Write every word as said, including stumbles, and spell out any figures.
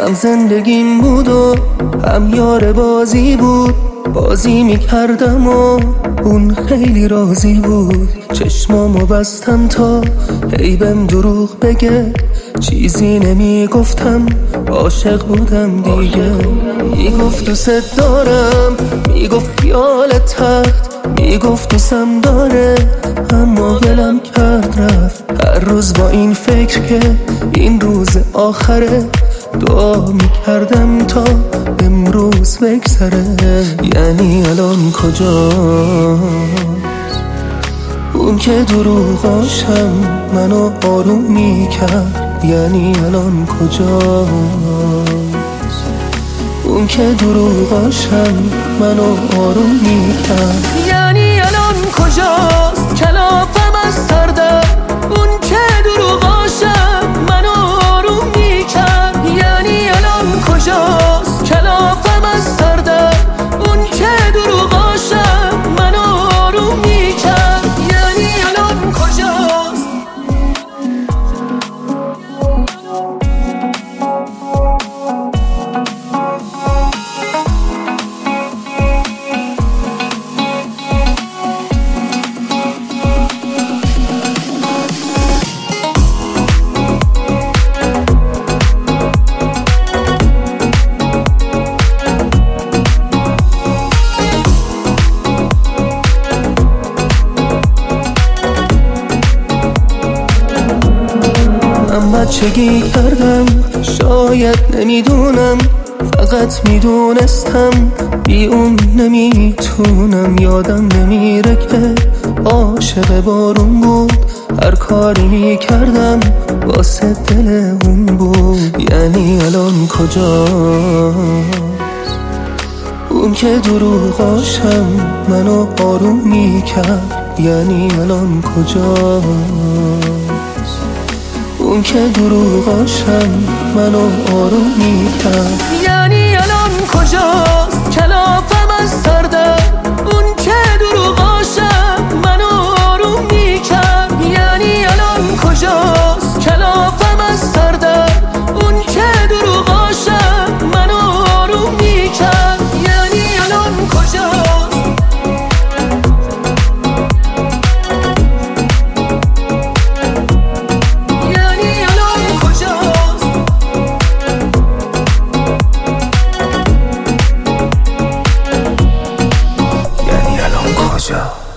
هم زندگیم بود و هم یار بازی بود. بازی میکردم و اون خیلی راضی بود. چشمامو بستم تا هی بهم دروغ بگه، چیزی نمیگفتم، عاشق بودم دیگه. میگفت دوست دارم، میگفت خیال تخت، میگفت دوستم داره، اما دلم کرد رفت. هر روز با این فکر که این روز آخره، دعا میکردم تا امروز بگذره. یعنی الان کجاست اون که دروغاشم منو آروم میکرد؟ یعنی الان کجاست اون که دروغاشم منو آروم میکرد؟ یعنی الان کجاست کلافم از سردم، اون که دروغاشم منو آروم میکرد؟ یعنی الان کجاست کلافم از سردم، اون که دروغاشم منو آروم میکرد؟ یعنی الان کجاست؟ بچگی کردم، شاید نمیدونم، فقط میدونستم بی اون نمیتونم. یادم نمیره که عاشق بارون بود، هر کاری میکردم واسه دل اون بود. یعنی الان کجاست اون که دروغاشم منو آروم میکرد؟ یعنی الان کجاست اون که دروغاشم منو آروم میکرد؟ یعنی الان کجاست کلافم از سردم، اون که دروغاشم منو آروم میکرد؟ یعنی الان کجاست کلافم از سردم، اون که دروغاشم منو آروم میکرد؟ یعنی الان کجاست؟ کجا؟